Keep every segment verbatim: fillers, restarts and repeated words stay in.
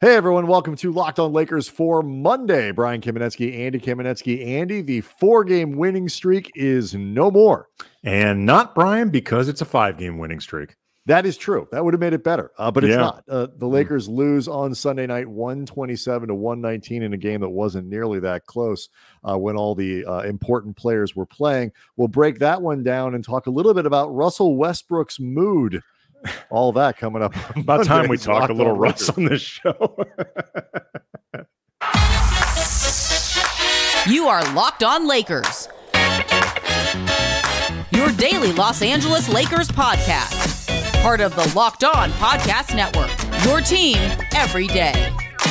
Hey everyone, welcome to Locked On Lakers for Monday. Brian Kamenetsky, Andy Kamenetsky. Andy, the four-game winning streak is no more. And not Brian, because it's a five-game winning streak. That is true. That would have made it better, uh, but it's yeah. not. Uh, the Lakers mm. lose on Sunday night, one twenty-seven to one nineteen in a game that wasn't nearly that close uh, when all the uh, important players were playing. We'll break that one down and talk a little bit about Russell Westbrook's mood. All that coming up. About time we talk a little Russ on this show. You are Locked On Lakers, your daily Los Angeles Lakers podcast. Part of the Locked On Podcast Network, your team every day.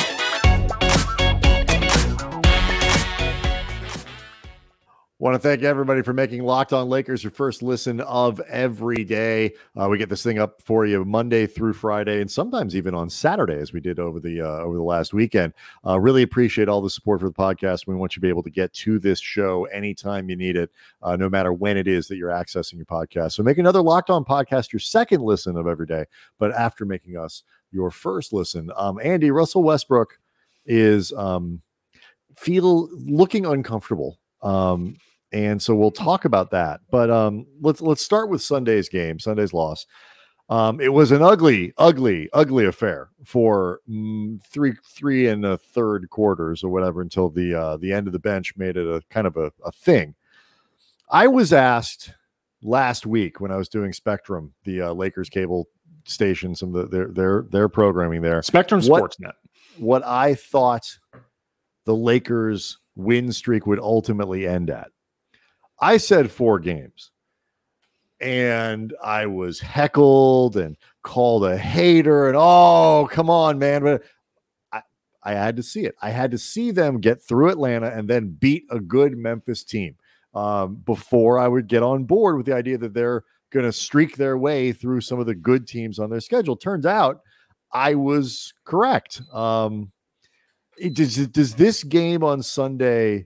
Want to thank everybody for making Locked On Lakers your first listen of every day. Uh, we get this thing up for you Monday through Friday, and sometimes even on Saturday, as we did over the uh, over the last weekend. Uh, really appreciate all the support for the podcast. We want you to be able to get to this show anytime you need it, uh, no matter when it is that you're accessing your podcast. So make another Locked On podcast your second listen of every day, but after making us your first listen. Um, Andy, Russell Westbrook is um, feel looking uncomfortable. Um, And so we'll talk about that. But um, let's let's start with Sunday's game, Sunday's loss. Um, it was an ugly, ugly, ugly affair for mm, three three and a third quarters or whatever until the uh, the end of the bench made it a kind of a, a thing. I was asked last week when I was doing Spectrum, the uh, Lakers cable station, some of the, their their their programming there, Spectrum Sportsnet, what I thought the Lakers win streak would ultimately end at. I said four games, and I was heckled and called a hater and, oh, come on, man. But I, I had to see it. I had to see them get through Atlanta and then beat a good Memphis team um, before I would get on board with the idea that they're going to streak their way through some of the good teams on their schedule. Turns out I was correct. Um, it, does, does this game on Sunday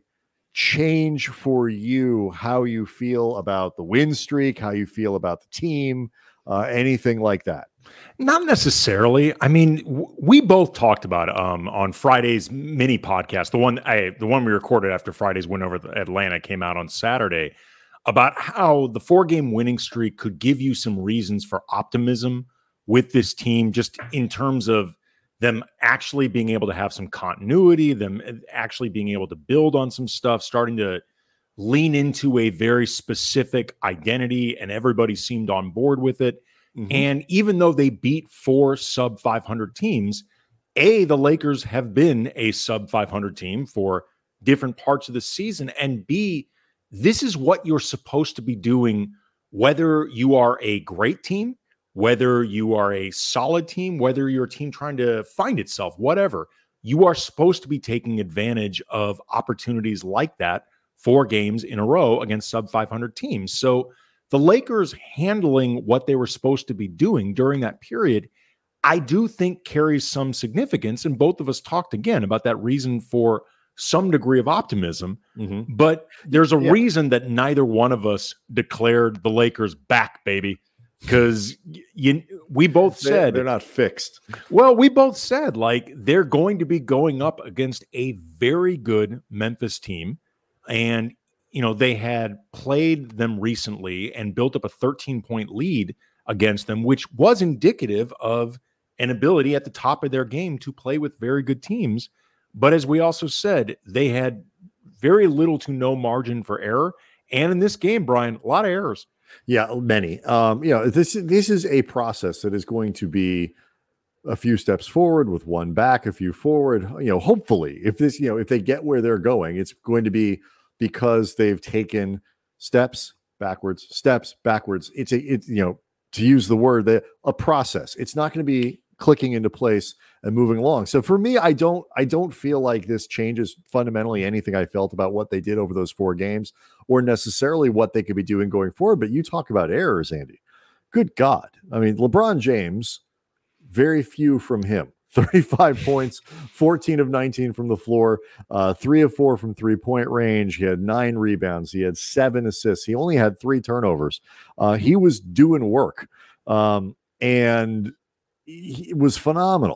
change for you how you feel about the win streak, how you feel about the team, uh, anything like that? Not necessarily. I mean, w- we both talked about um, on Friday's mini podcast, the one I, the one we recorded after Friday's win over Atlanta came out on Saturday, about how the four-game winning streak could give you some reasons for optimism with this team, just in terms of them actually being able to have some continuity, them actually being able to build on some stuff, starting to lean into a very specific identity, and everybody seemed on board with it. Mm-hmm. And even though they beat four sub five hundred teams, A, the Lakers have been a sub five hundred team for different parts of the season, and B, this is what you're supposed to be doing, whether you are a great team, whether you are a solid team, whether you're a team trying to find itself, whatever, you are supposed to be taking advantage of opportunities like that four games in a row against sub five hundred teams. So the Lakers handling what they were supposed to be doing during that period, I do think carries some significance. And both of us talked again about that reason for some degree of optimism. Mm-hmm. But there's a yeah. reason that neither one of us declared the Lakers back, baby. Because you, we both said they're, they're not fixed. Well, we both said like they're going to be going up against a very good Memphis team, and you know they had played them recently and built up a thirteen point lead against them, which was indicative of an ability at the top of their game to play with very good teams. But as we also said, they had very little to no margin for error, and in this game, Brian, a lot of errors. Yeah, many. Um, you know, this this is a process that is going to be a few steps forward with one back, a few forward. You know, hopefully, if this, you know, if they get where they're going, it's going to be because they've taken steps backwards, steps backwards. It's a, it's you know, to use the word that a process. It's not going to be clicking into place and moving along. So for me, I don't, I don't feel like this changes fundamentally anything I felt about what they did over those four games or necessarily what they could be doing going forward. But you talk about errors, Andy. Good God. I mean, LeBron James, very few from him. thirty-five points, fourteen of nineteen from the floor, uh, three of four from three-point range. He had nine rebounds. He had seven assists. He only had three turnovers. Uh, he was doing work, um, and he was phenomenal.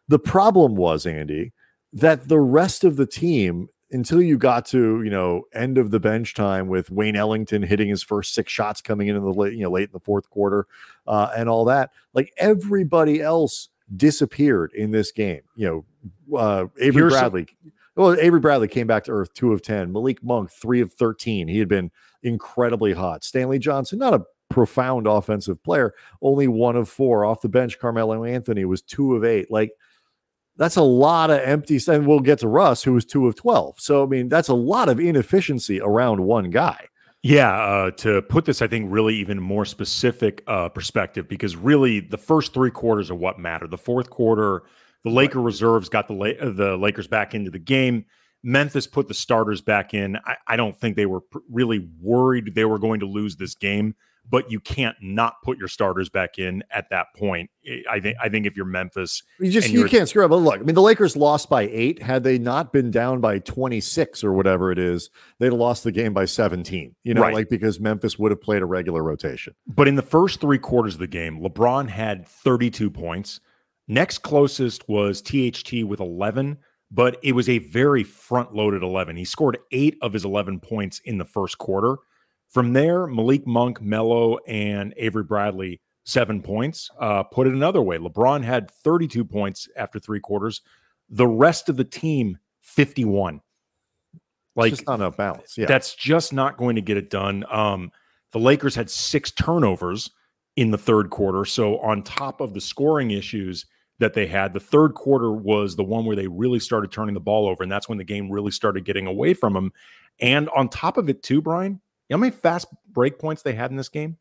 The problem was, Andy, that the rest of the team, until you got to, you know, end of the bench time with Wayne Ellington hitting his first six shots coming in in the late, you know, late in the fourth quarter, uh, and all that, like everybody else disappeared in this game. You know, uh, Avery Here's Bradley. Well, Avery Bradley came back to earth, two of ten. Malik Monk, three of thirteen. He had been incredibly hot. Stanley Johnson, not a profound offensive player, only one of four. Off the bench, Carmelo Anthony was two of eight. Like, that's a lot of empty. And we'll get to Russ, who was two of twelve. So, I mean, that's a lot of inefficiency around one guy. Yeah, uh, to put this, I think, really even more specific uh, perspective, because really the first three quarters are what matter. The fourth quarter, the Laker right. reserves got the La- the Lakers back into the game. Memphis put the starters back in. I, I don't think they were pr- really worried they were going to lose this game, but you can't not put your starters back in at that point. I think I think if you're Memphis, you just you can't screw up. But look, I mean, the Lakers lost by eight. Had they not been down by twenty-six or whatever it is, they'd have lost the game by seventeen. You know, right. like because Memphis would have played a regular rotation. But in the first three quarters of the game, LeBron had thirty-two points. Next closest was T H T with eleven, but it was a very front-loaded eleven. He scored eight of his eleven points in the first quarter. From there, Malik Monk, Melo, and Avery Bradley, seven points. Uh, put it another way, LeBron had thirty-two points after three quarters. The rest of the team, fifty-one. Like, it's just not enough balance. Yeah, that's just not going to get it done. Um, the Lakers had six turnovers in the third quarter. So on top of the scoring issues that they had, the third quarter was the one where they really started turning the ball over, and that's when the game really started getting away from them. And on top of it too, Brian, you know how many fast break points they had in this game?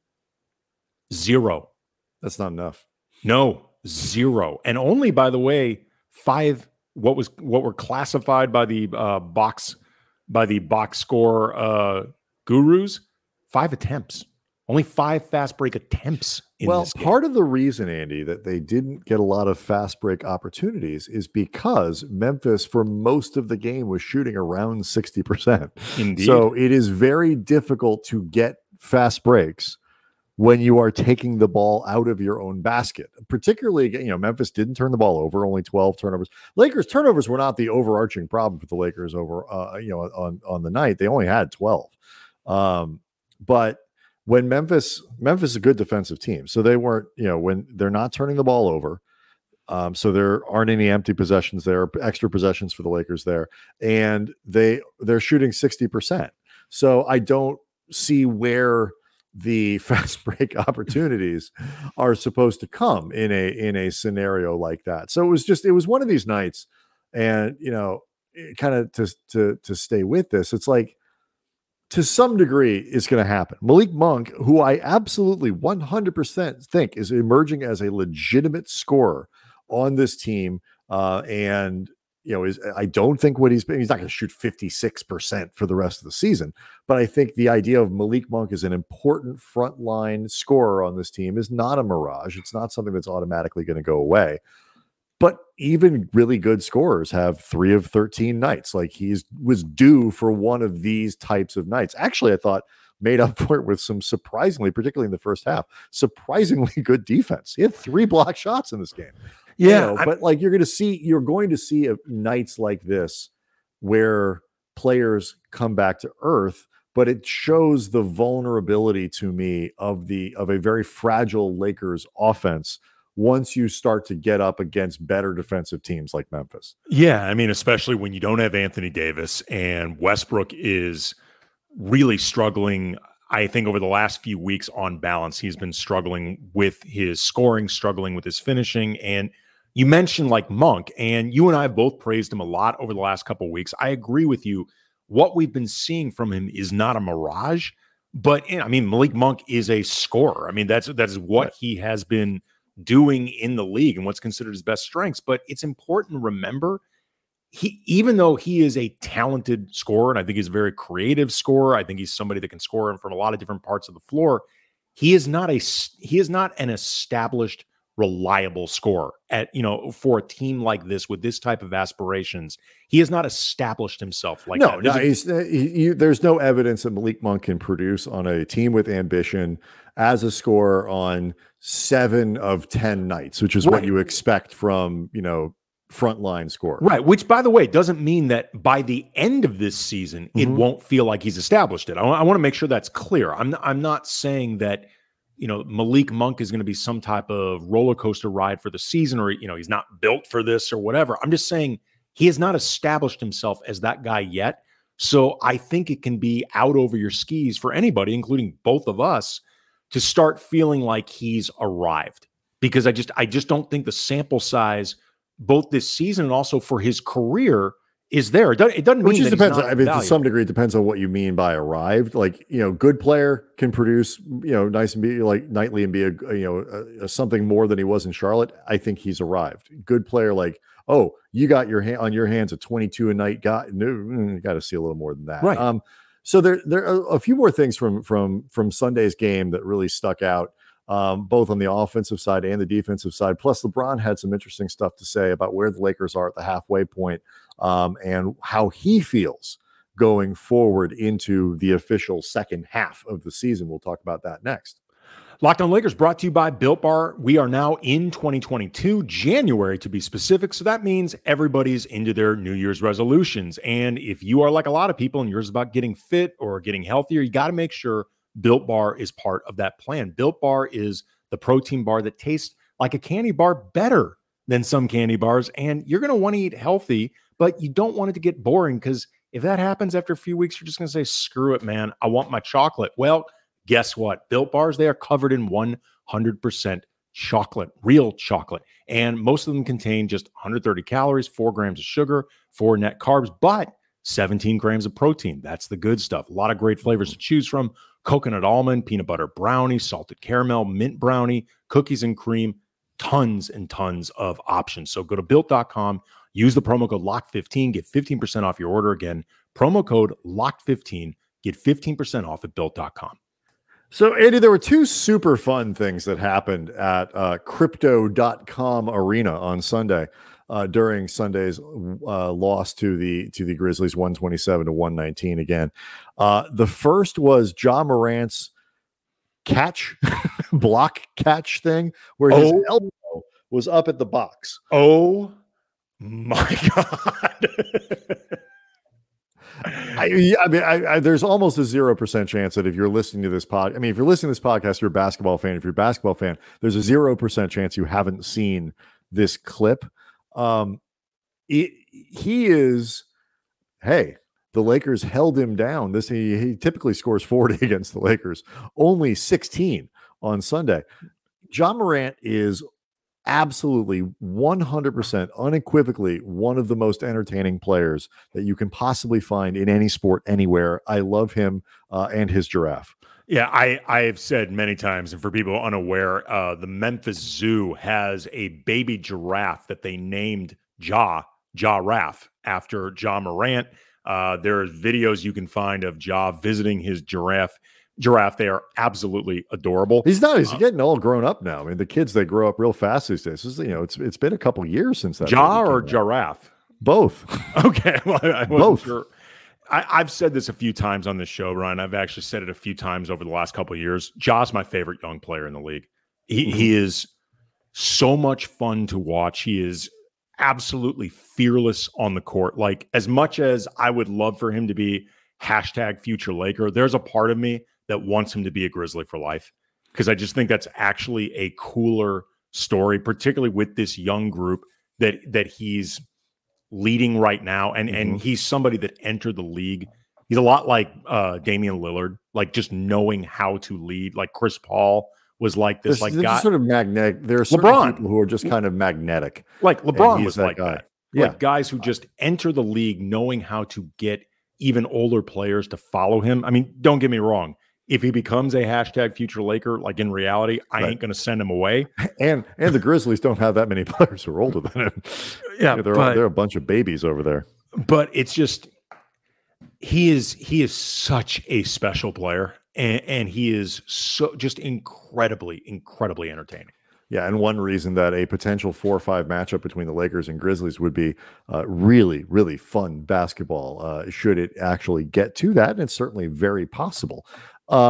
Zero. That's not enough. No, zero. And only, by the way, five what was what were classified by the uh, box by the box score uh, gurus, five attempts. Only five fast break attempts in well, this game. Part of the reason, Andy, that they didn't get a lot of fast break opportunities is because Memphis, for most of the game, was shooting around sixty percent. Indeed. So it is very difficult to get fast breaks when you are taking the ball out of your own basket. Particularly, you know, Memphis didn't turn the ball over, only twelve turnovers. Lakers turnovers were not the overarching problem for the Lakers over, uh, you know, on, on the night. They only had twelve. Um, but When Memphis, Memphis is a good defensive team. So they weren't, you know, when they're not turning the ball over. Um, so there aren't any empty possessions there, extra possessions for the Lakers there. And they, they're shooting sixty percent. So I don't see where the fast break opportunities are supposed to come in a, in a scenario like that. So it was just, it was one of these nights, and, you know, kind of to, to, to stay with this, it's like, to some degree, it's going to happen. Malik Monk, who I absolutely one hundred percent think is emerging as a legitimate scorer on this team, uh, and you know, is I don't think what he's he's not going to shoot fifty-six percent for the rest of the season, but I think the idea of Malik Monk as an important frontline scorer on this team is not a mirage. It's not something that's automatically going to go away. But even really good scorers have three of thirteen nights. Like, he's was due for one of these types of nights. Actually, I thought made up for it with some surprisingly, particularly in the first half, surprisingly good defense. He had three block shots in this game. Yeah. You know, but like, you're going to see, you're going to see a, nights like this where players come back to earth, but it shows the vulnerability to me of the, of a very fragile Lakers offense once you start to get up against better defensive teams like Memphis. Yeah, I mean, especially when you don't have Anthony Davis, and Westbrook is really struggling. I think over the last few weeks, on balance, he's been struggling with his scoring, struggling with his finishing. And you mentioned like Monk, and you and I both praised him a lot over the last couple of weeks. I agree with you. What we've been seeing from him is not a mirage, but I mean, Malik Monk is a scorer. I mean, that's that's what he has been doing in the league and what's considered his best strengths. But it's important to remember, he, even though he is a talented scorer, and I think he's a very creative scorer, I think he's somebody that can score from a lot of different parts of the floor. He is not a, he is not an established, reliable scorer at, you know, for a team like this with this type of aspirations. He has not established himself like no, that. No, he's, he, he, there's no evidence that Malik Monk can produce on a team with ambition as a scorer on seven of ten nights, which is right. what you expect from, you know, frontline scorer. Right. Which, by the way, doesn't mean that by the end of this season, it Mhm. won't feel like he's established it. I, I want to make sure that's clear. I'm not, I'm not saying that, you know, Malik Monk is going to be some type of roller coaster ride for the season, or, you know, he's not built for this or whatever. I'm just saying he has not established himself as that guy yet. So I think it can be out over your skis for anybody, including both of us, to start feeling like he's arrived. Because I just, I just don't think the sample size, both this season and also for his career, is there. It doesn't, it doesn't mean Which just that depends. he's not I mean, to valuable. some degree, it depends on what you mean by arrived. Like, you know, good player can produce, you know, nice and be like nightly and be a, you know, a, a something more than he was in Charlotte. I think he's arrived. Good player, like, oh, you got your hand on your hands a twenty-two a night guy. No, got to see a little more than that. Right. Um, so there, there are a few more things from from from Sunday's game that really stuck out. Um, both on the offensive side and the defensive side. Plus, LeBron had some interesting stuff to say about where the Lakers are at the halfway point, um, and how he feels going forward into the official second half of the season. We'll talk about that next. Locked On Lakers brought to you by Built Bar. We are now in twenty twenty-two, January to be specific. So that means everybody's into their New Year's resolutions. And if you are like a lot of people and yours is about getting fit or getting healthier, you got to make sure Built Bar is part of that plan. Built Bar is the protein bar that tastes like a candy bar better than some candy bars. And you're going to want to eat healthy, but you don't want it to get boring, because if that happens after a few weeks, you're just going to say, screw it, man. I want my chocolate. Well, guess what? Built Bars, they are covered in one hundred percent chocolate, real chocolate. And most of them contain just one hundred thirty calories, four grams of sugar, four net carbs, but seventeen grams of protein. That's the good stuff. A lot of great flavors to choose from. Coconut almond, peanut butter brownie, salted caramel, mint brownie, cookies and cream, tons and tons of options. So go to built dot com, use the promo code locked fifteen, get fifteen percent off your order. Again, promo code locked fifteen, get fifteen percent off at built dot com. So, Andy, there were two super fun things that happened at uh, crypto dot com arena on Sunday uh, during Sunday's uh, loss to the to the Grizzlies, one twenty-seven to one nineteen again. Uh, the first was Ja Morant's catch, block catch thing, where his Oh. elbow was up at the box. Oh my God. I, yeah, I mean, I, I, there's almost a zero percent chance that if you're listening to this pod, I mean, if you're listening to this podcast, you're a basketball fan. If you're a basketball fan, there's a zero percent chance you haven't seen this clip. Um, it, he is, hey, the Lakers held him down. This he, he typically scores forty against the Lakers, only sixteen on Sunday. Ja Morant is absolutely one hundred percent unequivocally one of the most entertaining players that you can possibly find in any sport anywhere. I love him uh, and his giraffe. Yeah, I, I've said many times, and for people unaware, uh, the Memphis Zoo has a baby giraffe that they named Ja, Giraffe, after Ja Morant. Uh, there's videos you can find of Ja visiting his giraffe. Giraffe, they are absolutely adorable. He's not. He's Uh, getting all grown up now. I mean, the kids, they grow up real fast these days. This is, you know, it's it's been a couple years since that. Ja baby or came out. giraffe? Both. Okay, well, I wasn't Both. sure. I, I've said this a few times on this show, Ryan. I've actually said it a few times over the last couple of years. Ja's my favorite young player in the league. He, Mhm. he is so much fun to watch. He is absolutely fearless on the court. Like, as much as I would love for him to be hashtag future Laker, there's a part of me that wants him to be a Grizzly for life, because I just think that's actually a cooler story, particularly with this young group that that he's leading right now. And and Mhm. he's somebody that entered the league. He's a lot like uh, Damian Lillard, like just knowing how to lead. Like Chris Paul was like this, There's, like they're guy, just sort of magnetic. There are certain LeBron. people who are just kind of magnetic. like and LeBron he's was that like guy. that. Yeah. Like guys who just enter the league knowing how to get even older players to follow him. I mean, don't get me wrong. If he becomes a hashtag future Laker, like in reality, I Right. ain't going to send him away. And and the Grizzlies don't have that many players who are older than him. Yeah, they're but- they're a bunch of babies over there. But it's just he is he is such a special player, and, and he is so just incredibly, incredibly entertaining. Yeah, and one reason that a potential four or five matchup between the Lakers and Grizzlies would be uh, really, really fun basketball, uh, should it actually get to that, and it's certainly very possible. Um,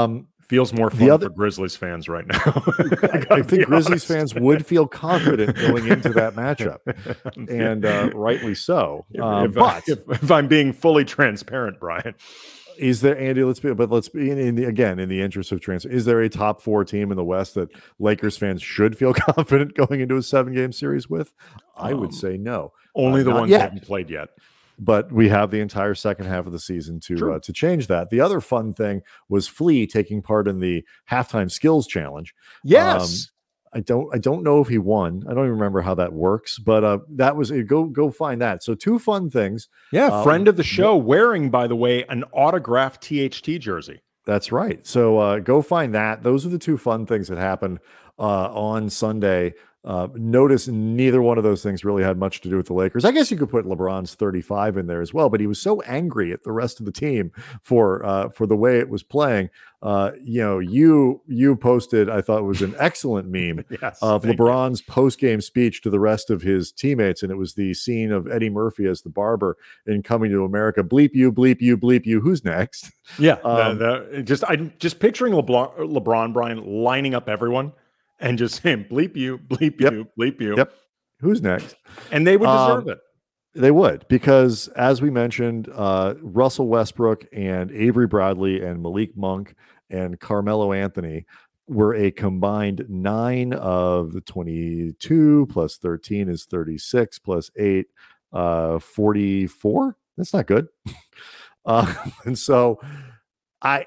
Feels more fun The other- for Grizzlies fans right now. I, I think Grizzlies fans would feel confident going into that matchup, and uh, rightly so. If, Um, if, but if, if I'm being fully transparent, Brian, is there, Andy? Let's be, but let's be in, in the again in the interest of transfer. Is there a top four team in the West that Lakers fans should feel confident going into a seven game series with? I Um, would say no. only Uh, the not ones yet. that haven't played yet. But we have the entire second half of the season to True. uh, to change that. The other fun thing was Flea taking part in the halftime skills challenge. Yes. I don't I don't know if he won. I don't even remember how that works, but uh, that was go go find that. So two fun things. Yeah, Uh, friend of the show, wearing, by the way, an autographed T H T jersey. That's right. So uh, go find that. Those are the two fun things that happened uh, on Sunday. Uh, notice neither one of those things really had much to do with the Lakers. I guess you could put LeBron's thirty-five in there as well, but he was so angry at the rest of the team for uh, for the way it was playing. Uh, you know, you you posted, I thought it was an excellent meme Yes, of thank LeBron's post-game speech to the rest of his teammates, and it was the scene of Eddie Murphy as the barber in Coming to America. Bleep you, bleep you, bleep you. Who's next? you. Yeah, Um, the, the, just I'm just picturing LeBron, LeBron Brian lining up everyone and just saying bleep you, bleep Yep. you, bleep you. Yep. Who's next? And they would deserve Um, it. They would, because as we mentioned, uh, Russell Westbrook and Avery Bradley and Malik Monk and Carmelo Anthony were a combined nine of the twenty-two plus thirteen is thirty-six plus eight, uh, forty-four. That's not good. uh, and so I,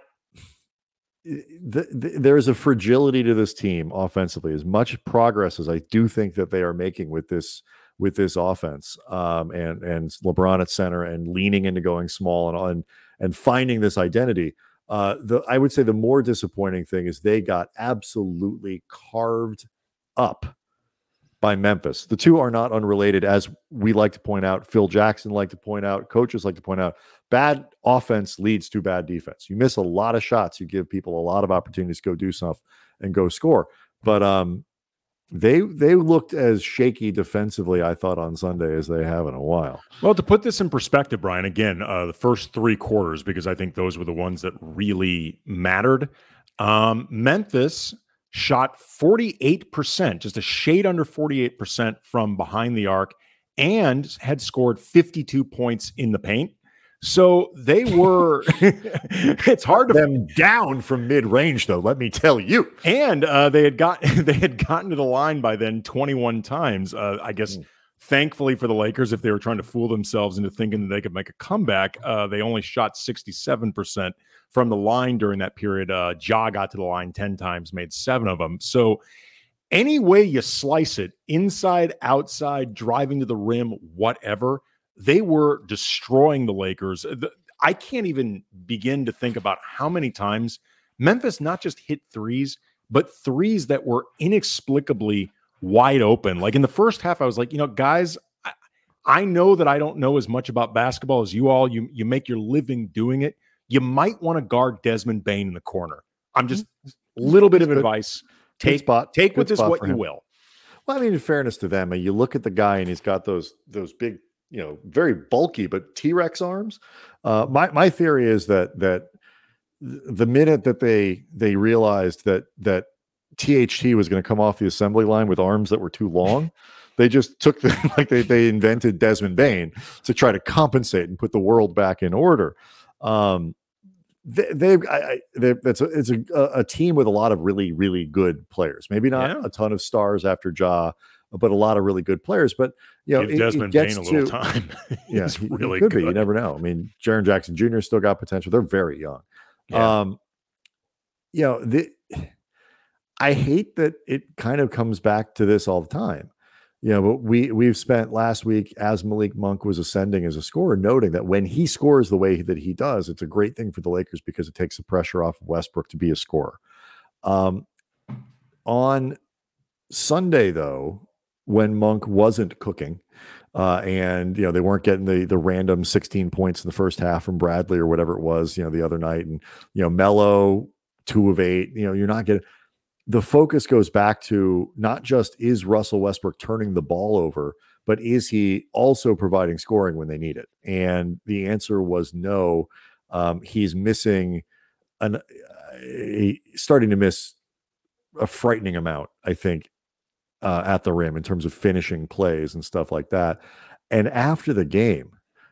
the, the, there is a fragility to this team offensively. As much progress as I do think that they are making with this with this offense, um, and and LeBron at center and leaning into going small and and and finding this identity. Uh, the I would say the more disappointing thing is they got absolutely carved up by Memphis. The two are not unrelated, as we like to point out. Phil Jackson like to point out. Coaches like to point out. Bad offense leads to bad defense. You miss a lot of shots. You give people a lot of opportunities to go do stuff and go score. But um, they they looked as shaky defensively, I thought, on Sunday as they have in a while. Well, to put this in perspective, Brian, again, uh, the first three quarters, because I think those were the ones that really mattered. Um, Memphis shot forty-eight percent, just a shade under forty-eight percent from behind the arc, and had scored fifty-two points in the paint. So they were, it's hard to them down from mid-range, though, let me tell you. And uh, they had got they had gotten to the line by then twenty-one times. Uh, I guess, mm. thankfully for the Lakers, if they were trying to fool themselves into thinking that they could make a comeback, uh, they only shot sixty-seven percent from the line during that period. Uh, Ja got to the line ten times, made seven of them. So any way you slice it, inside, outside, driving to the rim, whatever, they were destroying the Lakers. I can't even begin to think about how many times Memphis not just hit threes, but threes that were inexplicably wide open. Like in the first half, I was like, you know, guys, I, I know that I don't know as much about basketball as you all. You, you make your living doing it. You might want to guard Desmond Bane in the corner. I'm just a little bit of Good. advice. Take, spot. take Good with this spot what for you him. will. Well, I mean, in fairness to them, you look at the guy and he's got those those big, you know, very bulky but T-Rex arms. Uh, my my theory is that that the minute that they they realized that that T H T was going to come off the assembly line with arms that were too long, they just took the like they they invented Desmond Bane to try to compensate and put the world back in order. Um, they, they've I, I, they, that's a, it's a, a team with a lot of really really good players. Maybe not Yeah. a ton of stars after Ja, but a lot of really good players. But you know, Give it, Desmond it gets Bane a little to, time. yeah, He's he- he really could good. be. You never know. I mean, Jaren Jackson Junior still got potential. They're very young. Yeah. Um, you know, the I hate that it kind of comes back to this all the time. You know, but we we've spent last week as Malik Monk was ascending as a scorer, noting that when he scores the way that he does, it's a great thing for the Lakers because it takes the pressure off of Westbrook to be a scorer. Um, on Sunday, though, when Monk wasn't cooking, uh, and you know they weren't getting the the random sixteen points in the first half from Bradley or whatever it was, you know, the other night, and you know Melo two of eight, you know, you're not getting. The focus goes back to not just is Russell Westbrook turning the ball over, but is he also providing scoring when they need it? And the answer was no. Um, he's missing an starting to miss a frightening amount, I think, uh, at the rim in terms of finishing plays and stuff like that. And after the game,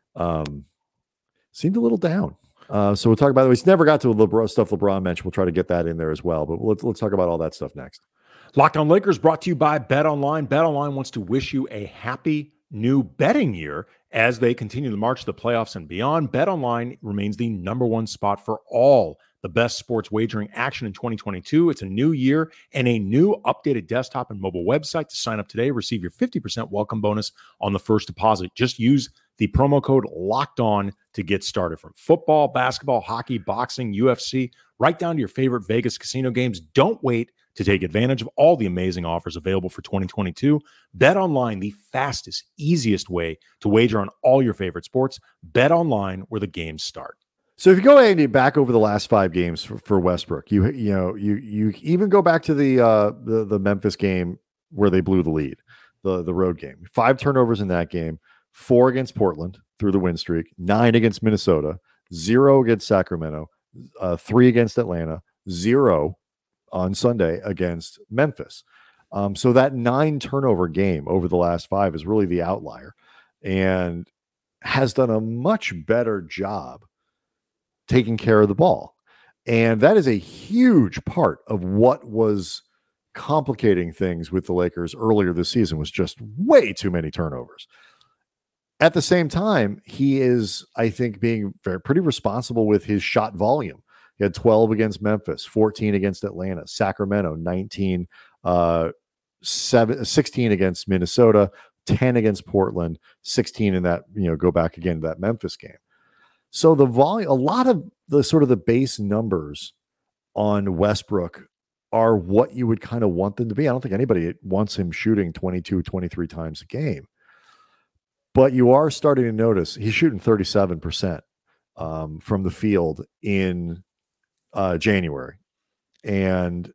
um, seemed a little down. Uh, so we'll talk about the way he's never got to the LeBron stuff LeBron mentioned. We'll try to get that in there as well. But let's let's talk about all that stuff next. Locked On Lakers brought to you by BetOnline. BetOnline wants to wish you a happy new betting year as they continue the march to the playoffs and beyond. BetOnline remains the number one spot for all the best sports wagering action in twenty twenty-two. It's a new year and a new updated desktop and mobile website. To sign up today, receive your fifty percent welcome bonus on the first deposit. Just use the promo code Locked On to get started. From football, basketball, hockey, boxing, U F C, right down to your favorite Vegas casino games. Don't wait to take advantage of all the amazing offers available for twenty twenty-two. BetOnline, the fastest, easiest way to wager on all your favorite sports. BetOnline, where the games start. So if you go Andy back over the last five games for, for Westbrook, you you know you you even go back to the uh, the the Memphis game where they blew the lead, the the road game. Five turnovers in that game, four against Portland through the win streak, nine against Minnesota, zero against Sacramento, uh, three against Atlanta, zero on Sunday against Memphis. Um, so that nine turnover game over the last five is really the outlier, and has done a much better job taking care of the ball. And that is a huge part of what was complicating things with the Lakers earlier this season, was just way too many turnovers. At the same time, he is, I think, being very, pretty responsible with his shot volume. He had twelve against Memphis, fourteen against Atlanta, Sacramento, nineteen, uh, seven, sixteen against Minnesota, ten against Portland, sixteen in that, you know, go back again to that Memphis game. So the volume, a lot of the sort of the base numbers on Westbrook are what you would kind of want them to be. I don't think anybody wants him shooting twenty-two, twenty-three times a game. But you are starting to notice he's shooting thirty-seven percent um, from the field in uh, January. And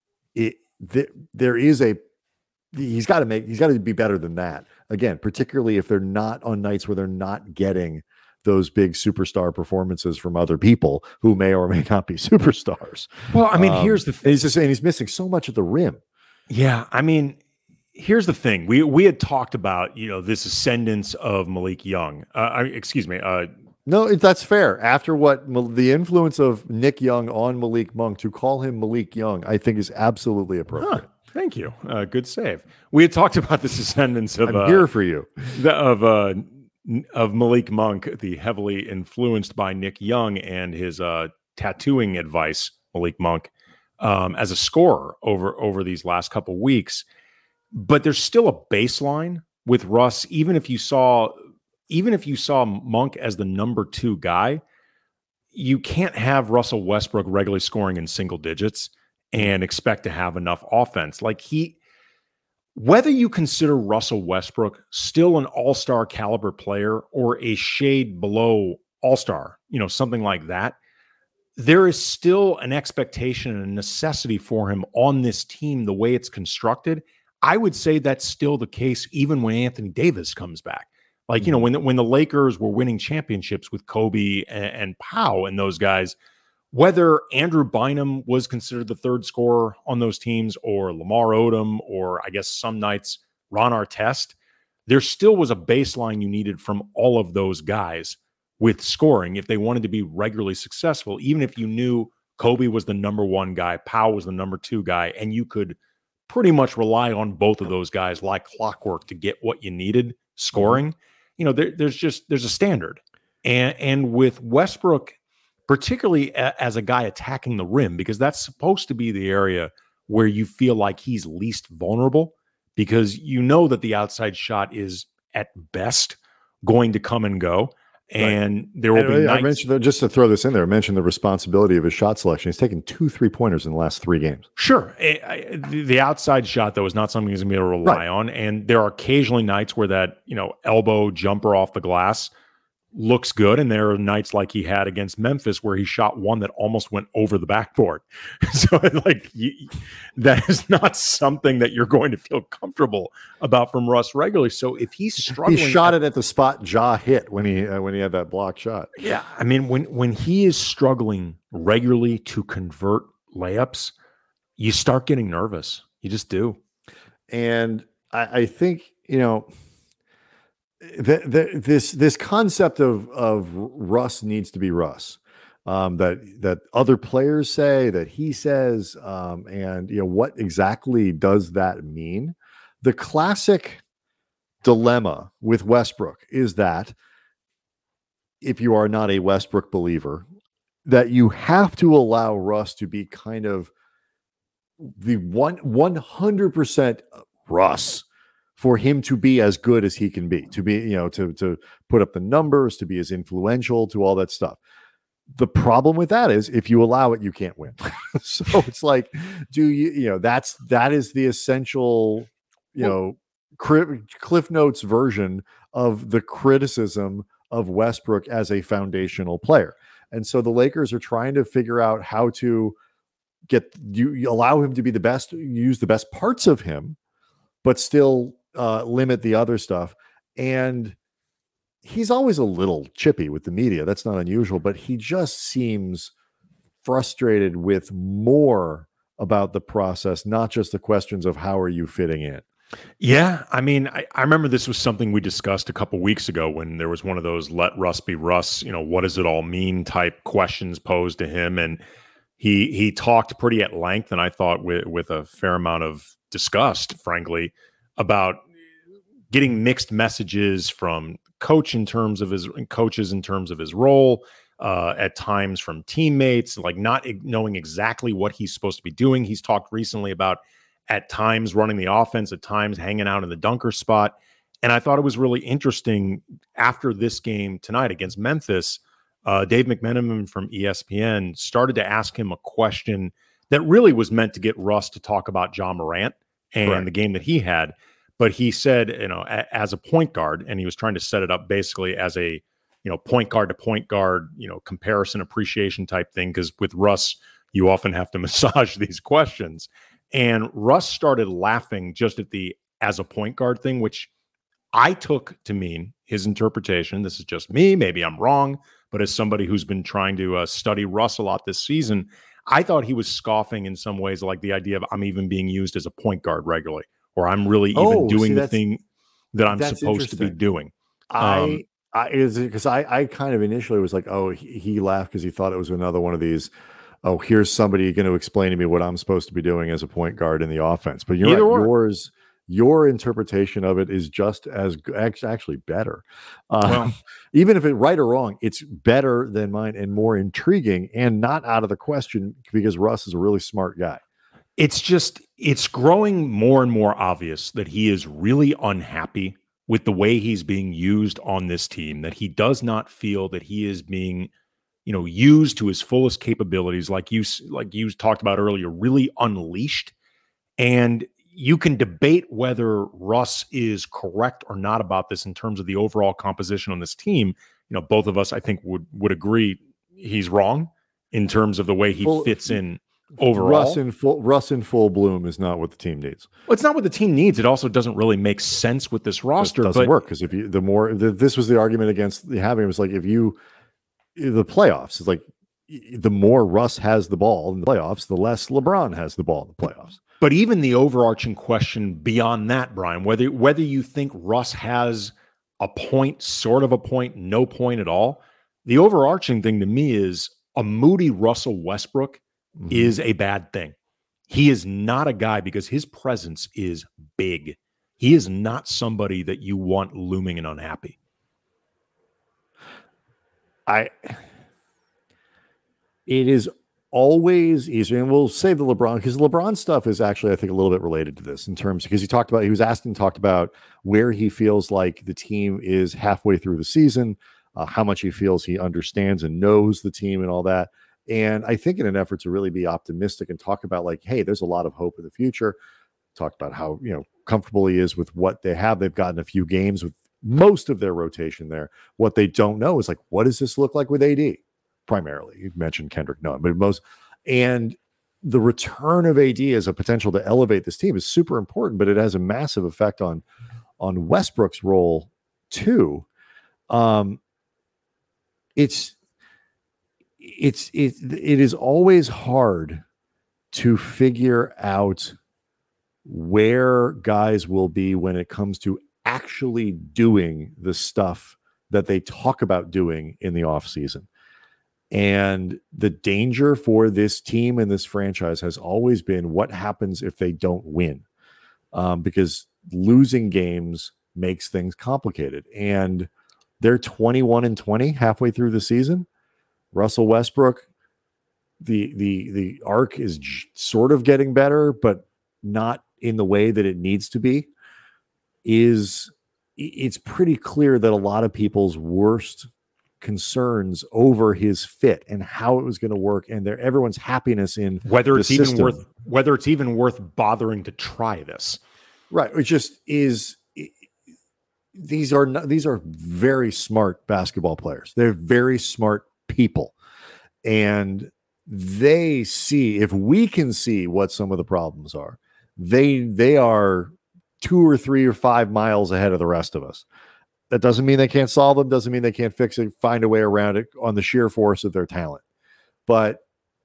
it th- there is a, he's got to make, he's got to be better than that. Again, particularly if they're not on nights where they're not getting those big superstar performances from other people who may or may not be superstars. Well, I mean, um, here's the thing. He's just saying he's missing so much at the rim. Yeah. I mean, here's the thing. We, we had talked about, you know, this ascendance of Malik Young, uh, I, excuse me. Uh, no, it, that's fair. After what the influence of Nick Young on Malik Monk, to call him Malik Young, I think is absolutely appropriate. Huh, thank you. Uh, good save. We had talked about this ascendance of, I'm uh, here for you the, of, uh, of Malik Monk, the heavily influenced by Nick Young and his uh, tattooing advice, Malik Monk, um, as a scorer over, over these last couple weeks. But there's still a baseline with Russ, even if you saw, even if you saw Monk as the number two guy, you can't have Russell Westbrook regularly scoring in single digits and expect to have enough offense. Like he, whether you consider Russell Westbrook still an all-star caliber player or a shade below all-star, you know, something like that, there is still an expectation and a necessity for him on this team the way it's constructed. I would say that's still the case even when Anthony Davis comes back. Like, you know, when the, when the Lakers were winning championships with Kobe and, and Pau and those guys, whether Andrew Bynum was considered the third scorer on those teams or Lamar Odom or I guess some nights Ron Artest, there still was a baseline you needed from all of those guys with scoring if they wanted to be regularly successful, even if you knew Kobe was the number one guy, Pau was the number two guy, and you could pretty much rely on both of those guys like clockwork to get what you needed scoring. You know, there, there's just, there's a standard. And, and with Westbrook, particularly a, as a guy attacking the rim, because that's supposed to be the area where you feel like he's least vulnerable, because you know that the outside shot is at best going to come and go. And right. there will and be I nights. mentioned that, just to throw this in there, I mentioned the responsibility of his shot selection. He's taken two three pointers in the last three games. Sure. I, I, the outside shot, though, is not something he's going to be able to rely right. on. And there are occasionally nights where that, you know, elbow jumper off the glass looks good. And there are nights like he had against Memphis where he shot one that almost went over the backboard. So like you, that is not something that you're going to feel comfortable about from Russ regularly. So if he's struggling, he shot at, it at the spot Ja hit when he, uh, when he had that block shot. Yeah. I mean, when, when he is struggling regularly to convert layups, you start getting nervous. You just do. And I, I think, you know, the, the, this this concept of of Russ needs to be Russ, um, that that other players say, that he says, um, and you know, what exactly does that mean? The classic dilemma with Westbrook is that if you are not a Westbrook believer, that you have to allow Russ to be kind of the one one hundred percent Russ, for him to be as good as he can be, to be, you know, to, to put up the numbers, to be as influential, to all that stuff. The problem with that is if you allow it, you can't win. So it's like, do you, you know, that's, that is the essential, you know, Cliff Notes version of the criticism of Westbrook as a foundational player. And so the Lakers are trying to figure out how to get, you, you allow him to be the best, use the best parts of him, but still uh, limit the other stuff. And he's always a little chippy with the media. That's not unusual, but he just seems frustrated with more about the process, not just the questions of how are you fitting in. Yeah, I mean, I, I remember this was something we discussed a couple weeks ago when there was one of those let Russ be Russ, you know, what does it all mean type questions posed to him. And he he talked pretty at length, and I thought with, with a fair amount of discussed, frankly, about getting mixed messages from coach in terms of his coaches in terms of his role, uh, at times from teammates, like not knowing exactly what he's supposed to be doing. He's talked recently about at times running the offense, at times hanging out in the dunker spot. And I thought it was really interesting after this game tonight against Memphis, uh, Dave McMenamin from E S P N started to ask him a question that really was meant to get Russ to talk about Ja Morant and Correct. The game that he had. But he said, you know, a, as a point guard, and he was trying to set it up basically as a, you know, point guard to point guard, you know, comparison appreciation type thing. Because with Russ, you often have to massage these questions. And Russ started laughing just at the as a point guard thing, which I took to mean his interpretation. This is just me. Maybe I'm wrong. But as somebody who's been trying to uh, study Russ a lot this season, I thought he was scoffing in some ways, like the idea of I'm even being used as a point guard regularly, or I'm really even oh, doing see, the thing that I'm supposed to be doing. I, Um, I is because I, I kind of initially was like, oh, he, he laughed because he thought it was another one of these. Oh, here's somebody going to explain to me what I'm supposed to be doing as a point guard in the offense. But you're right, yours, your interpretation of it is just as actually better. Uh, well, even if it's right or wrong, it's better than mine and more intriguing and not out of the question because Russ is a really smart guy. It's just, it's growing more and more obvious that he is really unhappy with the way he's being used on this team, that he does not feel that he is being, you know, used to his fullest capabilities, like you, like you talked about earlier, really unleashed. And you can debate whether Russ is correct or not about this in terms of the overall composition on this team. You know, both of us, I think, would would agree he's wrong in terms of the way he well, fits in overall. Russ in full Russ in full bloom is not what the team needs. Well, it's not what the team needs. It also doesn't really make sense with this roster. It doesn't but, work because if you the more the, this was the argument against the having it was like if you the playoffs is like the more Russ has the ball in the playoffs, the less LeBron has the ball in the playoffs. But even the overarching question beyond that, Brian, whether whether you think Russ has a point, sort of a point, no point at all, the overarching thing to me is a moody Russell Westbrook mm-hmm. is a bad thing. He is not a guy because his presence is big. He is not somebody that you want looming and unhappy. I. It is always easier, and we'll save the LeBron because LeBron stuff is actually, I think, a little bit related to this in terms because he talked about, he was asked and talked about where he feels like the team is halfway through the season, uh, how much he feels he understands and knows the team and all that. And I think in an effort to really be optimistic and talk about like, hey, there's a lot of hope in the future. Talked about how, you know, comfortable he is with what they have. They've gotten a few games with most of their rotation there. What they don't know is like, what does this look like with A D? Primarily, you mentioned Kendrick Nunn, but most, and the return of A D as a potential to elevate this team is super important, but it has a massive effect on on Westbrook's role too. Um, it's it's it, it is always hard to figure out where guys will be when it comes to actually doing the stuff that they talk about doing in the off season. And the danger for this team and this franchise has always been what happens if they don't win, um, because losing games makes things complicated. And they're twenty-one and twenty halfway through the season. Russell Westbrook, the the the arc is j- sort of getting better, but not in the way that it needs to be. Is it's pretty clear that a lot of people's worst concerns over his fit and how it was going to work, and their everyone's happiness in whether it's even system. worth whether it's even worth bothering to try this. Right, it just is. It, these are not, these are very smart basketball players. They're very smart people, and they see, if we can see what some of the problems are, they they are two or three or five miles ahead of the rest of us. That doesn't mean they can't solve them, doesn't mean they can't fix it, find a way around it on the sheer force of their talent. But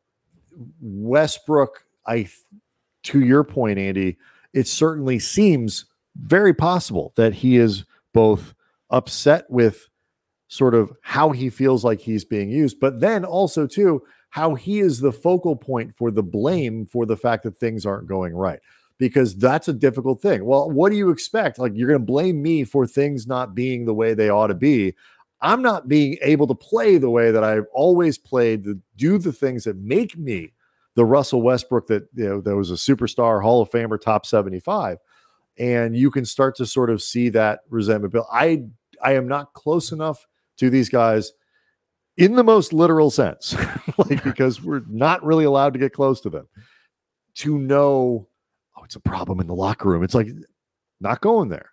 Westbrook, I to your point, Andy, it certainly seems very possible that he is both upset with sort of how he feels like he's being used, but then also too how he is the focal point for the blame for the fact that things aren't going right, because that's a difficult thing. Well, what do you expect? Like, you're going to blame me for things not being the way they ought to be. I'm not being able to play the way that I've always played, to do the things that make me the Russell Westbrook that, you know, that was a superstar, Hall of Famer, top seventy-five. And you can start to sort of see that resentment. But I, I am not close enough to these guys in the most literal sense, like, because we're not really allowed to get close to them, to know, oh, it's a problem in the locker room. It's like, not going there.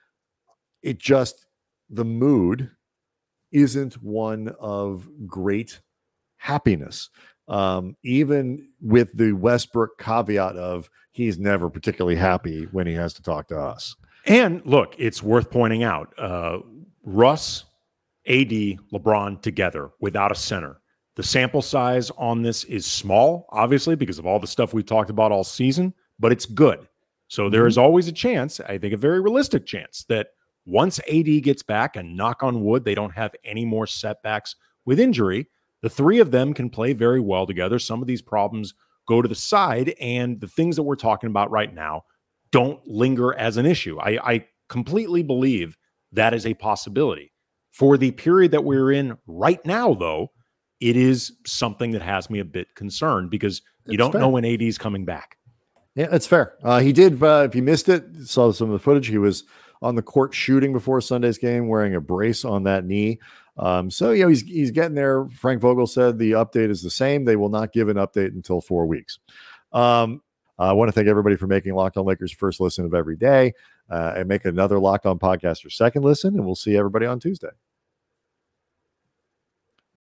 It just, the mood isn't one of great happiness. Um, even with the Westbrook caveat of he's never particularly happy when he has to talk to us. And look, it's worth pointing out, uh, Russ, A D, LeBron together without a center. The sample size on this is small, obviously, because of all the stuff we've talked about all season, but it's good. So mm-hmm. there is always a chance, I think a very realistic chance, that once A D gets back, and knock on wood, they don't have any more setbacks with injury, the three of them can play very well together. Some of these problems go to the side, and the things that we're talking about right now don't linger as an issue. I, I completely believe that is a possibility. For the period that we're in right now, though, it is something that has me a bit concerned, because you it's don't fair. know when A D's coming back. Yeah, that's fair. Uh, he did, uh, if you missed it, saw some of the footage, he was on the court shooting before Sunday's game wearing a brace on that knee. Um, so, you know, he's he's getting there. Frank Vogel said the update is the same. They will not give an update until four weeks. Um, I want to thank everybody for making Locked On Lakers first listen of every day, uh, and make another Locked On podcast your second listen, and we'll see everybody on Tuesday.